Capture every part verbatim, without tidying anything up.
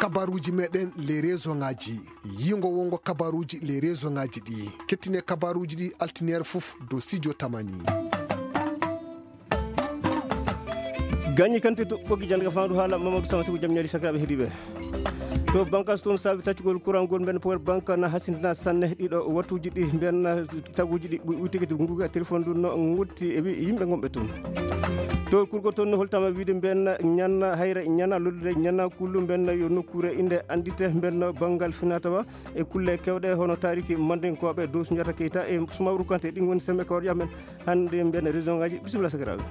kabaruji meɗen les réseau ngaji yingo wongo kabaruji les réseau ngaji ɗi kettine kabaruji ɗi altiniére fof do studio tamani gagni kante to ɓoggi jande ka fandu haala Mamadou Sama Sigo jam ñaari sakiraɓe heeɗiɓe to banque toon saabi taccugol courant gol mben power banque na hasindina sanne ɗiɗo wattuji ɗi mben taguji ɗi ɓuuri tigui nguga téléphone ɗum no gutti e yimɓe gonɓe toon to kurgol toon no holtama wiide mben ñanna hayre ñana lollude ñana kullu mben yo nokkure inde andite mben banggal finatawa e kulle kewɗe hono tariki mandenkoɓe dow Soundiata Keita e Soumaïrou Kanté ɗin woni sembe kawɗi men hande mben région ngaji bisimilla sakiraɓe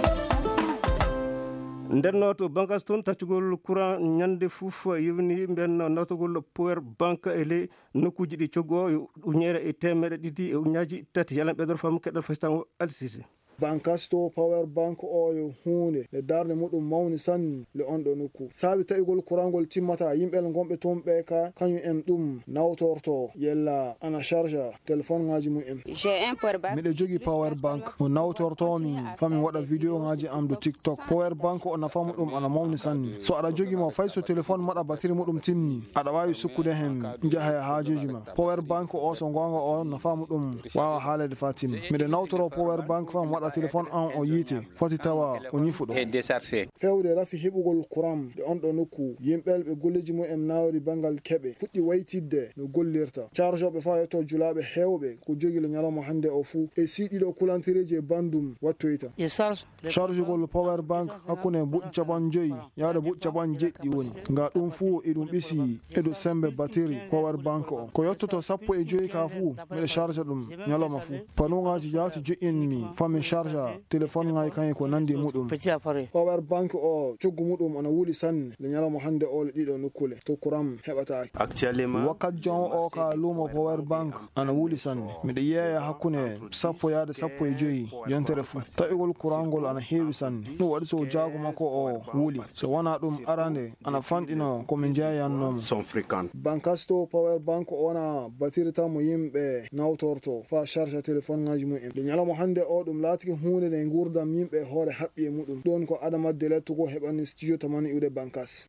ndenno to banque toon taccugol courant ñande fof yewni mben nawtogol power banque e ley nokkuji ɗi coggo uñere e temmeɗe ɗiɗi e uñaji tati yalan ɓeɗor fam keɗɗo fastan Ali Cissé bankasto power bank o yo hunde le darde muɗum mawni sanni le on ɗo nokku saabi tawigol courantgol timmata yimɓel gonɓe toon ɓe ka kañum en ɗum nawtorto yella ana charge téléphone ngaji mumen miɗe jogui power bank mo nawtortomi fami waɗa vidéo ngaji am do tiktok power bank o nafa muɗum ana mawni sanni so aɗa jogui mo fay so téléphone maɗa batiri muɗum timmi aɗa wawi sukkude hen jaaha e haajeji ma power bank o so gonga o nafa muɗum wawa haalede fa timmi miɗe nawtoro power bank fam waɗa téléphone an o yiite foti tawa o ñifuɗo fewde rafi heɓugol courant de on ɗo nokku yimɓel ɓe golleji mumen nawri bangal keɓe fuɗɗi waytidde no gollirta charge oɓe fa yetto julaɓe hewɓe ko jogui le ñalawma hande o fuu e siɗiɗo kulantireji e bandum wattoyta charge gol power bank hakkude buuɗi capan joyyi yahde buuɗi capan jeɗɗi woni nga ɗum fuu eɗum ɓisi eɗo sembe batiri power bank o ko yettoto sappo e joyyi ka fuu miɗe charge ɗum ñalawma fuu panugaji jahti joƴƴinmi fami charge téléphone ngay kany ko nandi muɗum power bank o coggu muɗum ana wuli sanne le ñalawma hande o le ɗiɗo nokkule to courant heɓataki wakkat jon o ka lumo power bank ana wuli sanne miɗa yeeya hakkude sappo yaade sappo e joyyi yontere fuu tawigol courant ngol ana heewi sanne ɗum waɗi so jaago makko o wuli so wona ɗum arande ana fanɗino komin jeeyannoma bankasto power bank o wona batiri tan mo yimɓe nawtorto fa charge téléphone ngaji mumen le ñalawma hande o ɗum laatiki hunde nde gurdam yimɓe hoore haɓɓi e muɗum ɗon ko adama de lettugo heɓani studio tamani iwde bankas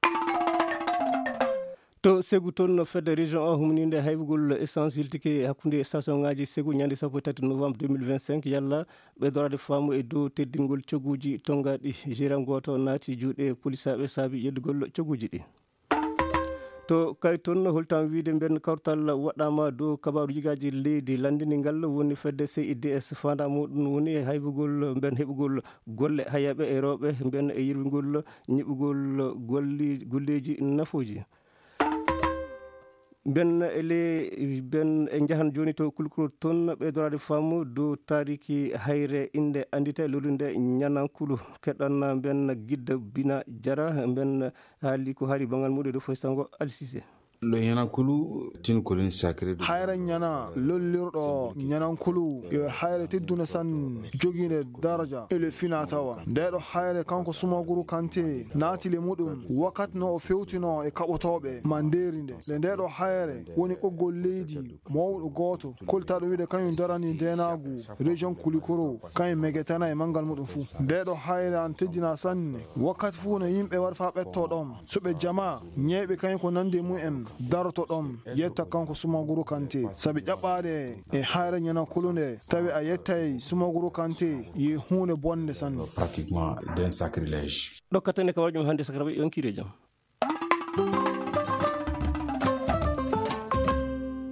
to Ségu toon fedde région o humninde haybugol essence yiltike hakkude station ngaji Ségu ñande sappo e tati novembre deux mille vingt-cinq yalla ɓeydorade faamu e dow teddingol cogguji tongaɗi gérant goto naati juuɗe polisaɓe saabi yeddugol cogguji ɗi to kay toon holtan wiide mben kawtal waɗama dow kabaru jigaji leydi landinigal woni fedde C I D S fanda muɗum woni haybugol mben heɓugol golle hayaɓe e rewɓe mben e yirwigol ñiɓugol golli golleji nafoji ben ele ben e jahan joni to kulkuro toon ɓeydorade faamu dow tariki hayre inde andite lollude ñanankulu keɗɗan ben guidda bina jara ben haali ko haali bangal muɗum ɗo foysango Ali Cissé lo ñanankulu tin kolin sacré hayre ñana lollirɗo ñanankulu yo hayre teddune sanne joguinde daraja ele finatawa ndeɗo hayre kanko Soumaïrou Kanté naatile muɗum wakkati no o fewtino e kaɓotoɓe ma nderi nde le ndeɗo hayre woni ɓoggol leydi mawɗo goto koltaɗo wiide kañum darani ndenagu région Kulikoro kañum megetana e mangal muɗum fuu ndeɗo hayre an teddina sanne wakkati fuu no yimɓe waɗa fa ɓetto ɗon soɓe jama ñeeɓe kañum ko nandi mumen daroto ɗon yetta kanko Soumaïrou Kanté sabi ƴaɓɓade e hayre ñanankulu nde tawi a yettay Soumaïrou Kanté yi hunde bonde sanne pratiquement d'un sacrilège ɗokkatane ka waɗi hande sakiraɓe yonkire jaam